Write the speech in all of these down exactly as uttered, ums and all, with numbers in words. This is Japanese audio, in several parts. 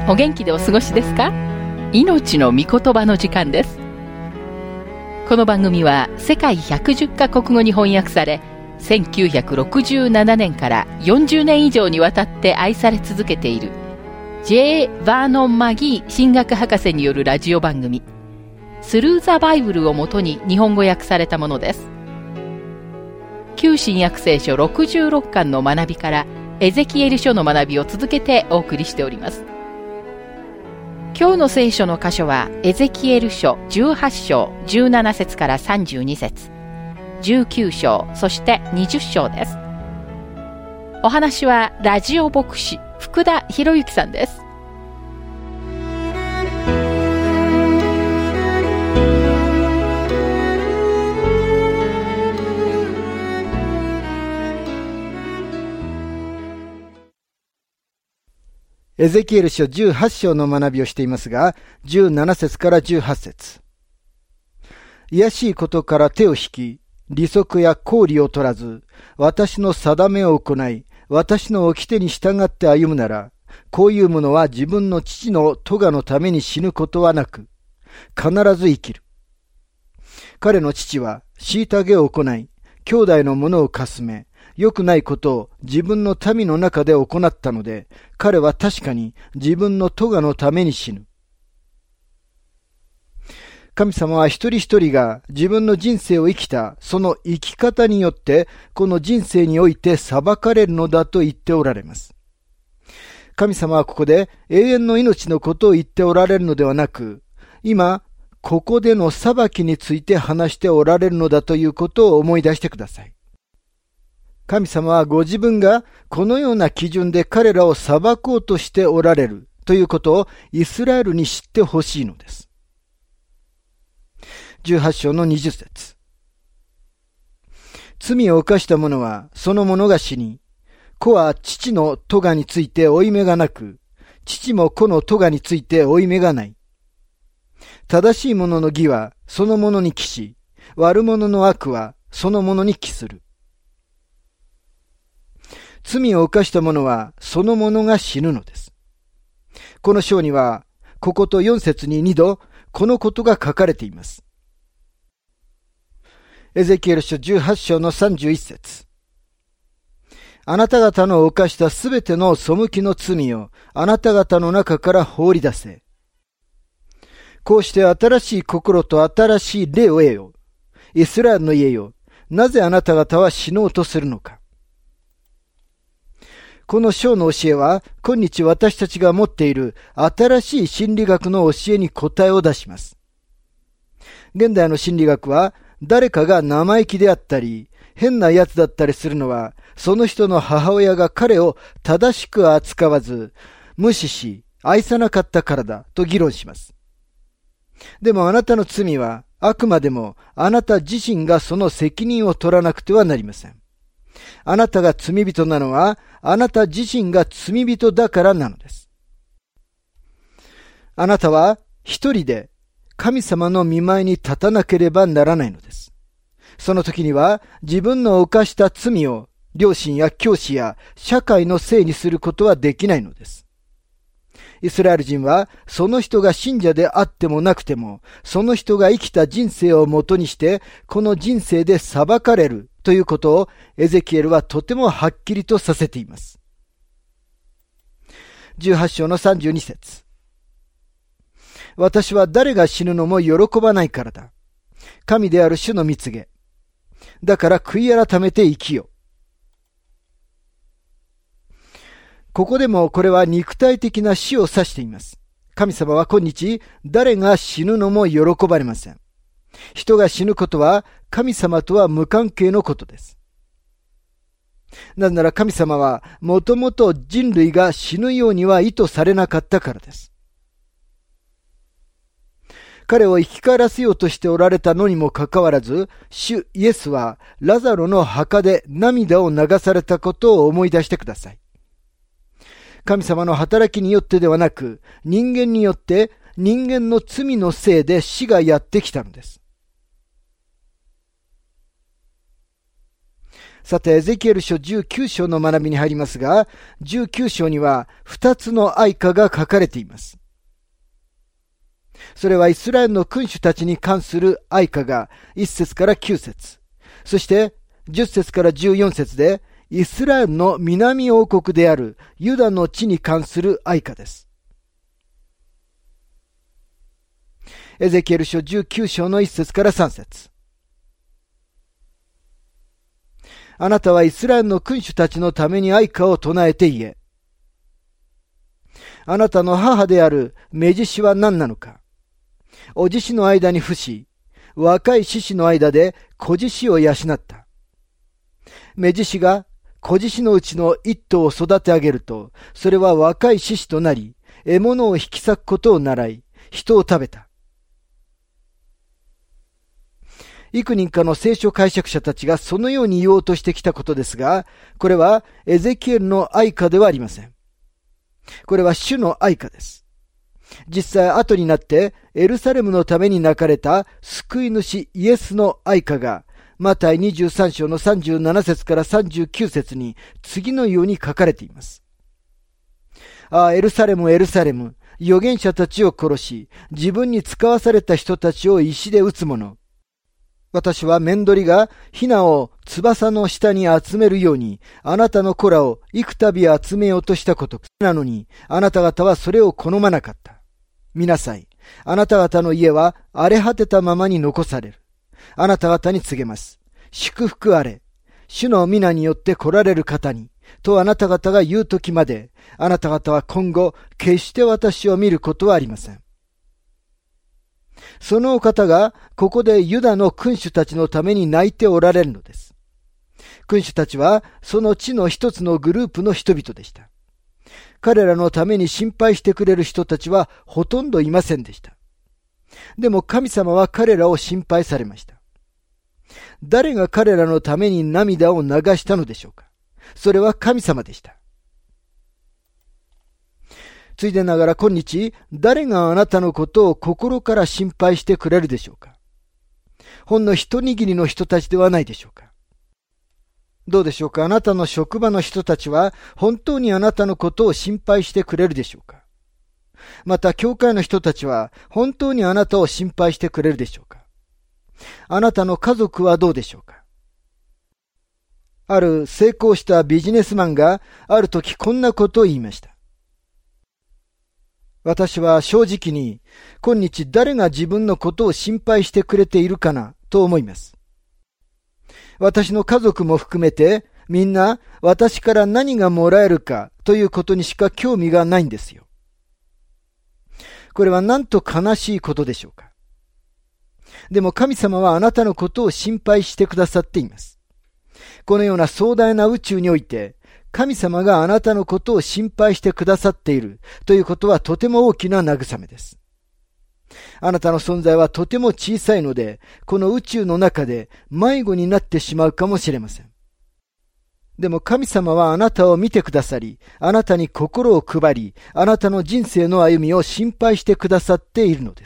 お元気でお過ごしですか？命の御言葉の時間です。この番組は世界ひゃくじゅっカ国語に翻訳され、せんきゅうひゃくろくじゅうななねんからよんじゅうねん以上にわたって愛され続けている ジェイ・バーノン・マギー神学博士によるラジオ番組スルー・ザ・バイブルをもとに日本語訳されたものです。旧新約聖書ろくじゅうろっかんの学びからエゼキエル書の学びを続けてお送りしております。今日の聖書の箇所はエゼキエル書じゅうはちしょうじゅうななせつからさんじゅうにせつ、じゅうきゅうしょう、そしてにじゅっしょうです。お話はラジオ牧師福田博之さんです。 エゼキエル書じゅうはちしょうの学びをしていますが、じゅうななせつからじゅうはちせつ。卑しいことから手を引き、利息や公利を取らず、私の定めを行い、私の掟に従って歩むなら、こういう者は自分の父の咎のために死ぬことはなく、必ず生きる。彼の父は虐げを行い、兄弟のものをかすめ、良くないことを自分の民の中で行ったので、彼は確かに自分の咎のために死ぬ。神様は一人一人が自分の人生を生きたその生き方によってこの人生において裁かれるのだと言っておられます。神様はここで永遠の命のことを言っておられるのではなく、今ここでの裁きについて話しておられるのだということを思い出してください。神様はご自分がこのような基準で彼らを裁こうとしておられるということをイスラエルに知ってほしいのです。じゅうはちしょうのにじゅっせつ。罪を犯した者はその者が死に、子は父の咎について負い目がなく、父も子の咎について負い目がない。正しい者の義はその者に帰し、悪者の悪はその者に帰する。罪を犯した者はその者が死ぬのです。この章には、こことよんせつににど、このことが書かれています。エゼキエル書じゅうはちしょうのさんじゅういっせつ。あなた方の犯したすべての背きの罪をあなた方の中から放り出せ。こうして新しい心と新しい霊を得よ。イスラエルの家よ。なぜあなた方は死のうとするのか。この章の教えは、今日私たちが持っている新しい心理学の教えに答えを出します。現代の心理学は、誰かが生意気であったり、変な奴だったりするのは、その人の母親が彼を正しく扱わず、無視し、愛さなかったからだと議論します。でもあなたの罪は、あくまでもあなた自身がその責任を取らなくてはなりません。あなたが罪人なのは、あなた自身が罪人だからなのです。あなたは一人で神様の御前に立たなければならないのです。その時には自分の犯した罪を両親や教師や社会のせいにすることはできないのです。イスラエル人はその人が信者であってもなくても、その人が生きた人生をもとにしてこの人生で裁かれるということをエゼキエルはとてもはっきりとさせています。じゅうはちしょうのさんじゅうにせつ。私は誰が死ぬのも喜ばないからだ。神である主の蜜げ。だから悔い改めて生きよ。ここでもこれは肉体的な死を指しています。神様は今日誰が死ぬのも喜ばれません。人が死ぬことは神様とは無関係のことです。なぜなら神様はもともと人類が死ぬようには意図されなかったからです。彼を生き返らせようとしておられたのにもかかわらず、主イエスはラザロの墓で涙を流されたことを思い出してください。神様の働きによってではなく、人間によって人間の罪のせいで死がやってきたのです。 さて、エゼキエル書じゅうきゅう章の学びに入りますが、じゅうきゅう章には二つの愛歌が書かれています。それはイスラエルの君主たちに関する愛歌がいち節からきゅう節、そしてじゅっ節からじゅうよん節でイスラエルの南王国であるユダの地に関する愛歌です。エゼキエル書じゅうきゅう章のいち節からさん節。あなたはイスラエルの君主たちのために愛歌を唱えて言え。あなたの母であるメジシは何なのか。お獅子の間に伏し、若い獅子の間で子獅子を養った。メジシが子獅子のうちの一頭を育て上げると、それは若い獅子となり、獲物を引き裂くことを習い、人を食べた。幾人かの聖書解釈者たちがそのように言おうとしてきたことですが、これはエゼキエルの愛歌ではありません。これは主の愛歌です。実際後になってエルサレムのために泣かれた救い主イエスの愛歌が、マタイにじゅうさん章のさんじゅうなな節からさんじゅうきゅう節に次のように書かれています。ああ、エルサレム、エルサレム、預言者たちを殺し、自分に使わされた人たちを石で撃つ者。私はメンドリがヒナを翼の下に集めるように、あなたの子らを幾度集めようとしたことなのに、あなた方はそれを好まなかった。見なさい。あなた方の家は荒れ果てたままに残される。あなた方に告げます。祝福あれ。主の皆によって来られる方に、とあなた方が言うときまで、あなた方は今後、決して私を見ることはありません。そのお方が、ここでユダの君主たちのために泣いておられるのです。君主たちは、その地の一つのグループの人々でした。彼らのために心配してくれる人たちはほとんどいませんでした。でも神様は彼らを心配されました。誰が彼らのために涙を流したのでしょうか。それは神様でした。ついでながら今日、誰があなたのことを心から心配してくれるでしょうか。ほんの一握りの人たちではないでしょうか。どうでしょうか。あなたの職場の人たちは本当にあなたのことを心配してくれるでしょうか。また教会の人たちは本当にあなたを心配してくれるでしょうか。あなたの家族はどうでしょうか。ある成功したビジネスマンがある時こんなことを言いました。私は正直に今日誰が自分のことを心配してくれているかなと思います。私の家族も含めてみんな私から何がもらえるかということにしか興味がないんですよ。これはなんと悲しいことでしょうか。でも神様はあなたのことを心配してくださっています。このような壮大な宇宙において神様があなたのことを心配してくださっているということはとても大きな慰めです。あなたの存在はとても小さいので、この宇宙の中で迷子になってしまうかもしれません。でも神様はあなたを見てくださり、あなたに心を配り、あなたの人生の歩みを心配してくださっているのです。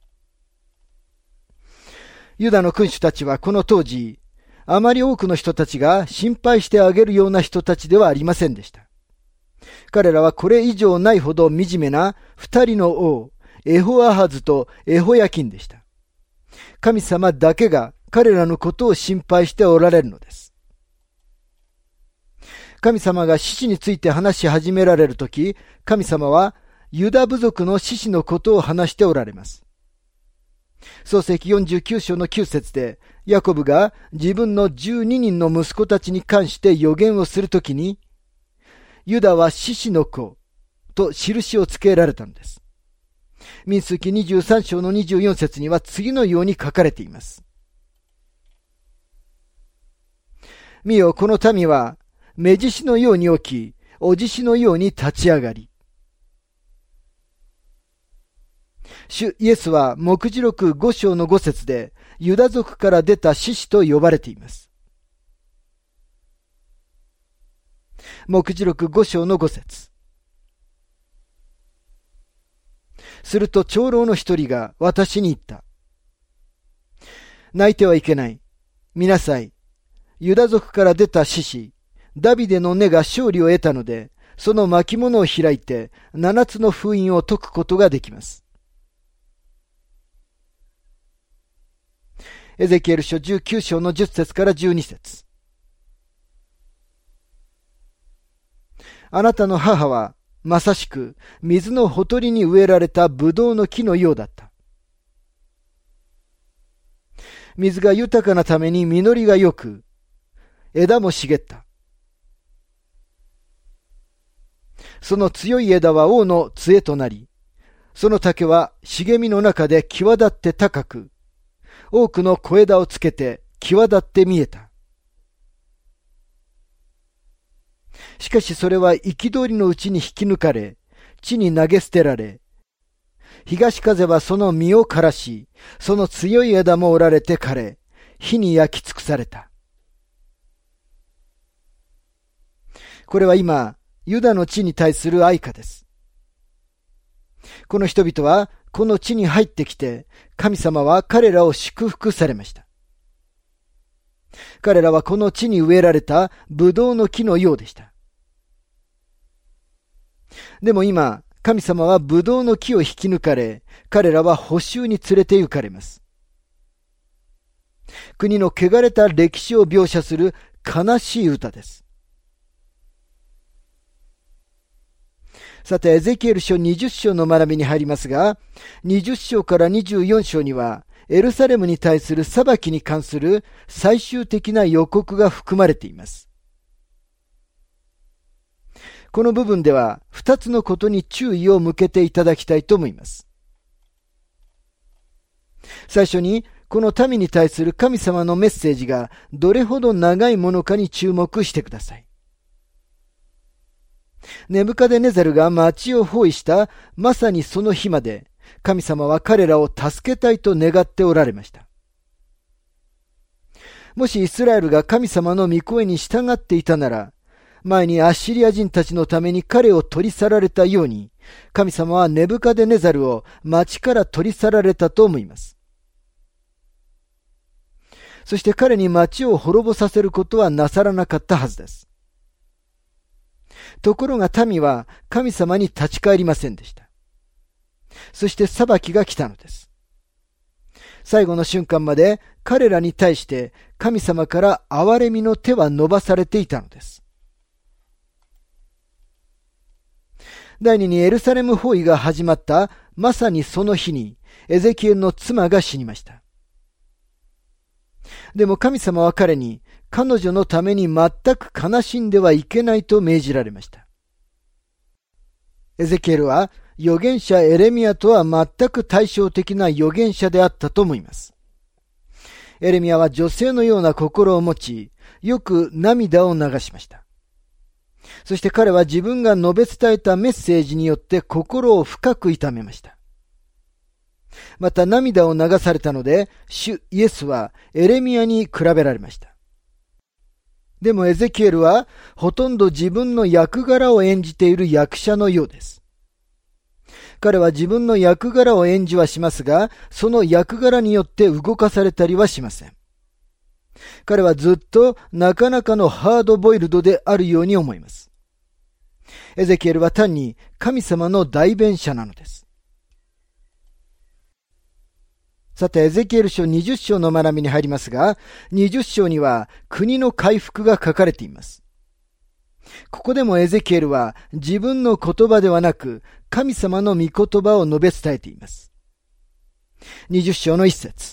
ユダの君主たちはこの当時、あまり多くの人たちが心配してあげるような人たちではありませんでした。彼らはこれ以上ないほど惨めな二人の王、エホアハズとエホヤキンでした。神様だけが彼らのことを心配しておられるのです。神様が獅子について話し始められるとき、神様はユダ部族の獅子のことを話しておられます。創世記よんじゅうきゅう章のきゅう節で、ヤコブが自分のじゅうににんの息子たちに関して予言をするときに、ユダは獅子の子と印をつけられたのです。民数記にじゅうさん章のにじゅうよん節には次のように書かれています。見よ、この民は目獅子のように起き、お獅子のように立ち上がり。主イエスは黙示録ご章のご節でユダ族から出た獅子と呼ばれています。黙示録ご章のご節。すると長老の一人が私に言った。泣いてはいけない。見なさい。 ユダ族から出た獅子、ダビデの根が勝利を得たので、その巻物を開いて七つの封印を解くことができます。エゼキエル書じゅうきゅう章のじゅっ節からじゅうに節。あなたの母はまさしく水のほとりに植えられたブドウの木のようだった。水が豊かなために実りが良く、枝も茂った。その強い枝は王の杖となり、その竹は茂みの中で際立って高く、多くの小枝をつけて際立って見えた。しかしそれは憤りのうちに引き抜かれ、地に投げ捨てられ、東風はその実を枯らし、その強い枝も折られて枯れ、火に焼き尽くされた。これは今、ユダの地に対する哀歌です。この人々は、この地に入ってきて、神様は彼らを祝福されました。彼らはこの地に植えられたブドウの木のようでした。でも今、神様はブドウの木を引き抜かれ、彼らは捕囚に連れて行かれます。国の汚れた歴史を描写する悲しい歌です。さて、エゼキエル書にじゅっ章の学びに入りますが、にじゅっ章からにじゅうよん章には、エルサレムに対する裁きに関する最終的な予告が含まれています。この部分では、二つのことに注意を向けていただきたいと思います。最初に、この民に対する神様のメッセージがどれほど長いものかに注目してください。ネブカデネザルが町を包囲したまさにその日まで、神様は彼らを助けたいと願っておられました。もしイスラエルが神様の御声に従っていたなら、前にアッシリア人たちのために彼を取り去られたように、神様はネブカデネザルを町から取り去られたと思います。そして彼に町を滅ぼさせることはなさらなかったはずです。ところが民は神様に立ち返りませんでした。そして裁きが来たのです。最後の瞬間まで彼らに対して神様から憐れみの手は伸ばされていたのです。第二にエルサレム包囲が始まったまさにその日にエゼキエルの妻が死にました。でも神様は彼に彼女のために全く悲しんではいけないと命じられました。エゼキエルは預言者エレミヤとは全く対照的な預言者であったと思います。エレミヤは女性のような心を持ち、よく涙を流しました。そして彼は自分が述べ伝えたメッセージによって心を深く痛めました。また涙を流されたので、主イエスはエレミヤに比べられました。でもエゼキエルはほとんど自分の役柄を演じている役者のようです。彼は自分の役柄を演じはしますが、その役柄によって動かされたりはしません。彼はずっとなかなかのハードボイルドであるように思います。エゼキエルは単に神様の代弁者なのです。さて、エゼキエル書にじゅっ章の学びに入りますが、にじゅっ章には国の回復が書かれています。ここでもエゼキエルは自分の言葉ではなく、神様の御言葉を述べ伝えています。にじゅっ章の一節。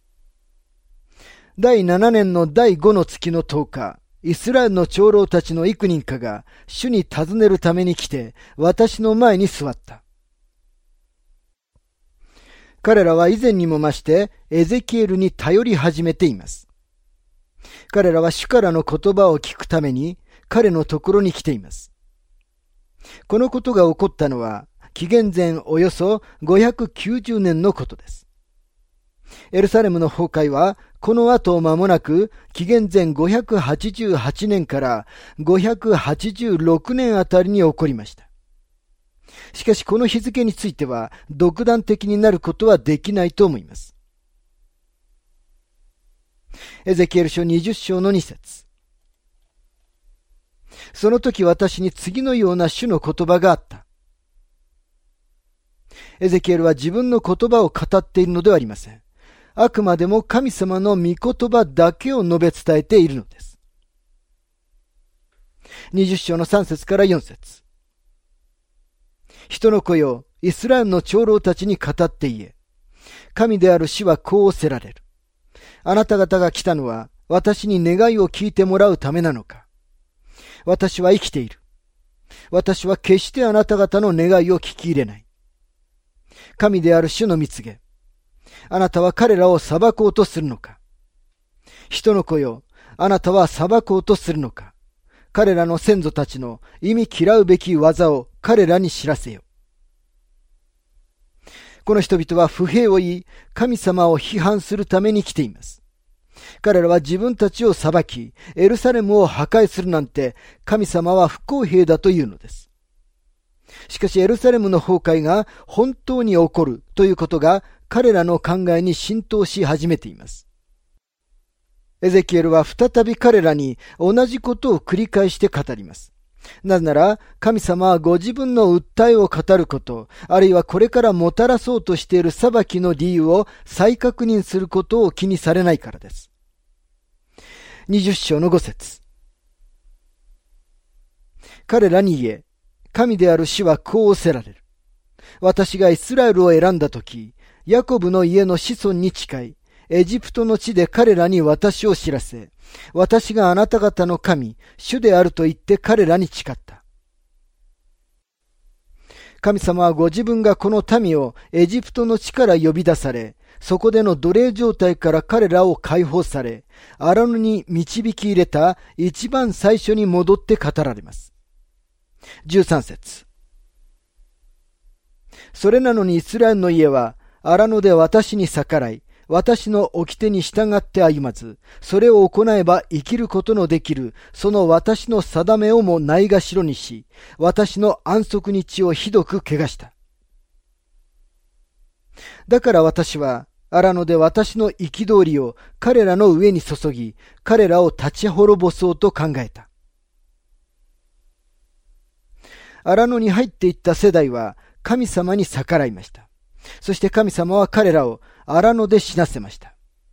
第七年の第五の月の十日、イスラエルの長老たちの幾人かが主に尋ねるために来て、私の前に座った。彼らは以前にも増してエゼキエルに頼り始めています。彼らは主からの言葉を聞くために彼のところに来ています。このことが起こったのは紀元前およそごひゃくきゅうじゅうねんのことです。エルサレムの崩壊はこの後間もなく紀元前ごひゃくはちじゅうはちねんからごひゃくはちじゅうろくねんあたりに起こりました。しかしこの日付については独断的になることはできないと思います。 エゼキエル書にじゅっ章のに節。その時私に次のような主の言葉があった。エゼキエルは自分の言葉を語っているのではありません。あくまでも神様の御言葉だけを述べ伝えているのです。にじゅっ章のさん節からよん節。人の子よ、イスラエルの長老たちに語って言え。神である主はこうおせられる。あなた方が来たのは私に願いを聞いてもらうためなのか。私は生きている。私は決してあなた方の願いを聞き入れない。神である主の蜜げ。あなたは彼らを裁こうとするのか。人の子よ、あなたは裁こうとするのか。彼らの先祖たちの忌み嫌うべき技を彼らに知らせよ。この人々は不平を言い、神様を批判するために来ています。彼らは自分たちを裁き、エルサレムを破壊するなんて、神様は不公平だというのです。しかしエルサレムの崩壊が本当に起こるということが彼らの考えに浸透し始めています。エゼキエルは再び彼らに同じことを繰り返して語ります。なぜなら神様はご自分の訴えを語ること、あるいはこれからもたらそうとしている裁きの理由を再確認することを気にされないからです。にじゅっ章のご節。彼らに言え、神である主はこうおせられる。私がイスラエルを選んだとき、ヤコブの家の子孫に近い、エジプトの地で彼らに私を知らせ、私があなた方の神、主であると言って彼らに誓った。神様はご自分がこの民をエジプトの地から呼び出され、そこでの奴隷状態から彼らを解放され、荒野に導き入れた一番最初に戻って語られます。じゅうさん節。それなのにイスラエルの家は荒野で私に逆らい、私の掟に従って歩まず、それを行えば生きることのできる、その私の定めをもないがしろにし、私の安息日をひどく汚した。だから私は、荒野で私の憤りを彼らの上に注ぎ、彼らを立ち滅ぼそうと考えた。荒野に入っていった世代は神様に逆らいました。そして神様は彼らを荒野で死なせました。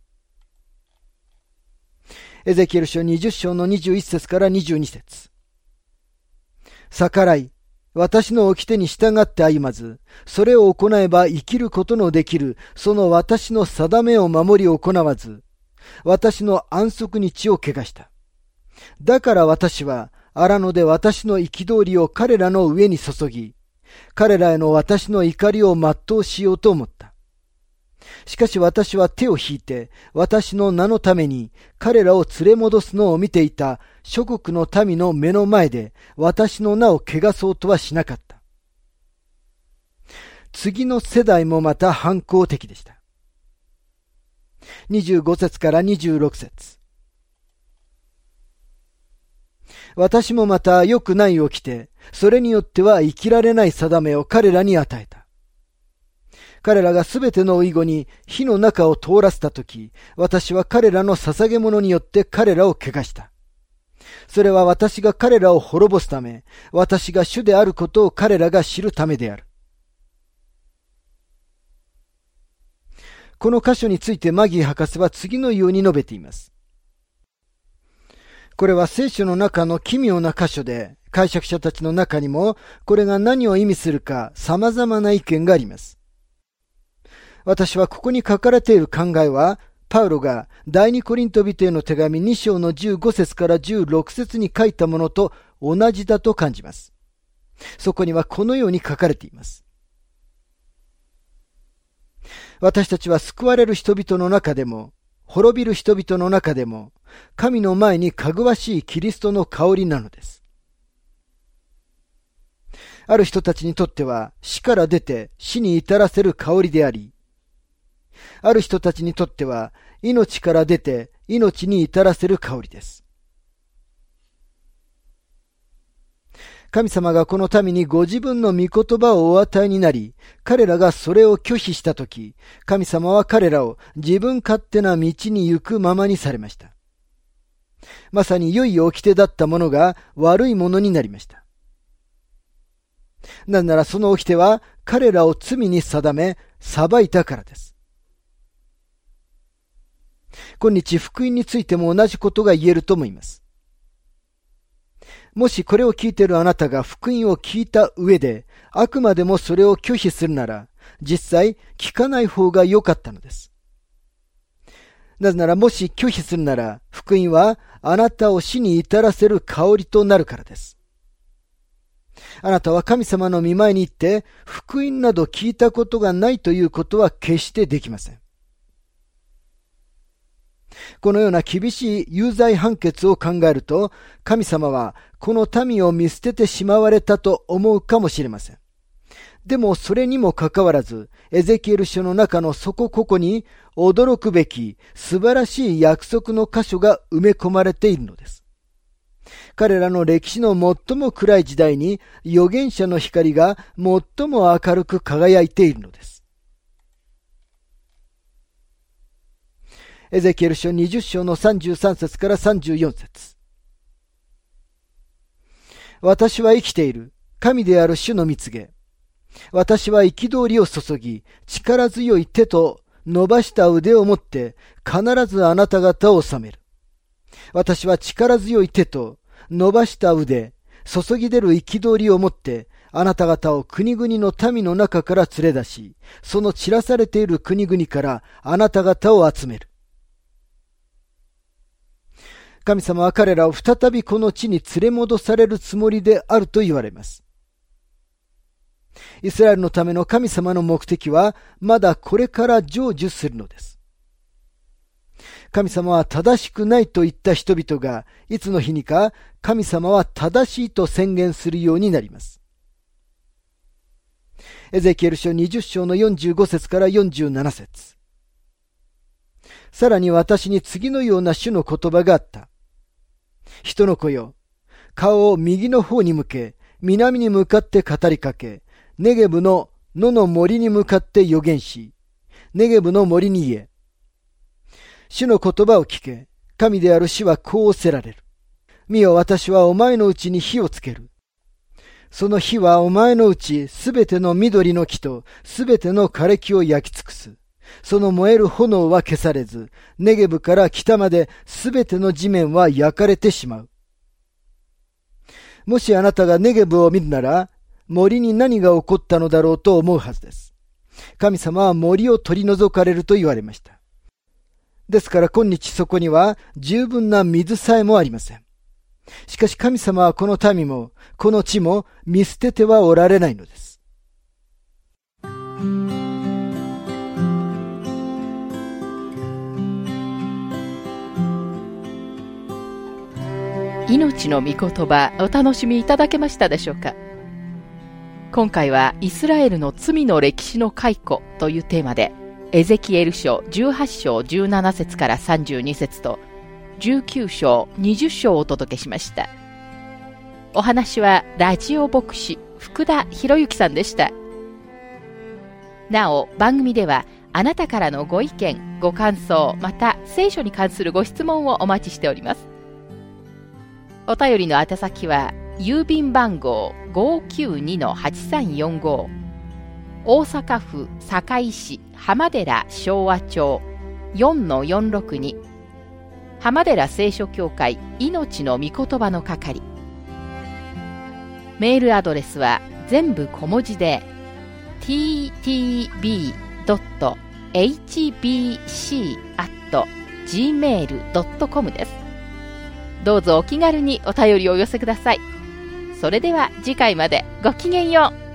エゼキエル書にじゅっ章のにじゅういち節からにじゅうに節。逆らい、私の掟に従って歩まず、それを行えば生きることのできる、その私の定めを守り行わず、私の安息日を汚した。だから私は、荒野で私の憤りを彼らの上に注ぎ、彼らへの私の怒りを全うしようと思った。しかし私は手を引いて、私の名のために彼らを連れ戻すのを見ていた諸国の民の目の前で私の名を汚そうとはしなかった。次の世代もまた反抗的でした。にじゅうご節からにじゅうろく節。私もまた良くないを着て、それによっては生きられない定めを彼らに与えた。彼らがすべての遺語に火の中を通らせたとき、私は彼らの捧げ物によって彼らを汚した。それは私が彼らを滅ぼすため、私が主であることを彼らが知るためである。この箇所についてマギー博士は次のように述べています。これは聖書の中の奇妙な箇所で、解釈者たちの中にもこれが何を意味するか様々な意見があります。私はここに書かれている考えは、パウロが第二コリント人への手紙に章のじゅうご節からじゅうろく節に書いたものと同じだと感じます。そこにはこのように書かれています。私たちは救われる人々の中でも、滅びる人々の中でも、神の前にかぐわしいキリストの香りなのです。ある人たちにとっては死から出て死に至らせる香りであり、ある人たちにとっては命から出て命に至らせる香りです。 神様がこの民にご自分の御言葉をお与えになり、彼らがそれを拒否したとき、神様は彼らを自分勝手な道に行くままにされました。まさに良い掟だったものが悪いものになりました。なぜならその掟は彼らを罪に定め、裁いたからです。今日福音についても同じことが言えると思います。もしこれを聞いているあなたが福音を聞いた上で、あくまでもそれを拒否するなら、実際聞かない方が良かったのです。なぜならもし拒否するなら、福音はあなたを死に至らせる香りとなるからです。あなたは神様の御前に行って、福音など聞いたことがないということは決してできません。このような厳しい有罪判決を考えると、神様はこの民を見捨ててしまわれたと思うかもしれません。でもそれにもかかわらず、エゼキエル書の中のそこここに驚くべき素晴らしい約束の箇所が埋め込まれているのです。彼らの歴史の最も暗い時代に預言者の光が最も明るく輝いているのです。エゼキエル書にじゅっ章のさんじゅうさん節からさんじゅうよん節。私は生きている。神である主の御告げ。私は憤りを注ぎ、力強い手と伸ばした腕を持って、必ずあなた方を治める。私は力強い手と伸ばした腕、注ぎ出る憤りを持って、あなた方を国々の民の中から連れ出し、その散らされている国々からあなた方を集める。神様は彼らを再びこの地に連れ戻されるつもりであると言われます。イスラエルのための神様の目的はまだこれから成就するのです。神様は正しくないと言った人々がいつの日にか神様は正しいと宣言するようになります。エゼキエル書にじゅっ章のよんじゅうご節からよんじゅうなな節。さらに私に次のような主の言葉があった。人の子よ、顔を右の方に向け、南に向かって語りかけ、ネゲブの野の森に向かって預言し、ネゲブの森に言え。主の言葉を聞け、神である主はこうおせられる。見よ、私はお前のうちに火をつける。その火はお前のうちすべての緑の木とすべての枯れ木を焼き尽くす。その燃える炎は消されず、ネゲブから北まですべての地面は焼かれてしまう。もしあなたがネゲブを見るなら、森に何が起こったのだろうと思うはずです。神様は森を取り除かれると言われました。ですから今日そこには十分な水さえもありません。しかし神様はこの民も、この地も見捨ててはおられないのです。 命の御言葉、お楽しみいただけましたでしょうか。今回はイスラエルの罪の歴史の回顧というテーマで、エゼキエル書じゅうはち章じゅうなな節からさんじゅうに節とじゅうきゅう章にじゅう章をお届けしました。お話はラジオ牧師福田博之さんでした。なお番組ではあなたからのご意見ご感想また聖書に関するご質問をお待ちしております。お便りの宛先は郵便番号 ごーきゅうにのはちさんよんご 大阪府堺市浜寺昭和町 よんのよんろくに 浜寺聖書協会命の御言葉の係。メールアドレスは全部小文字で ティーティービードットエイチビーシーアットジーメールドットコム です。どうぞお気軽にお便りをお寄せください。それでは次回までごきげんよう。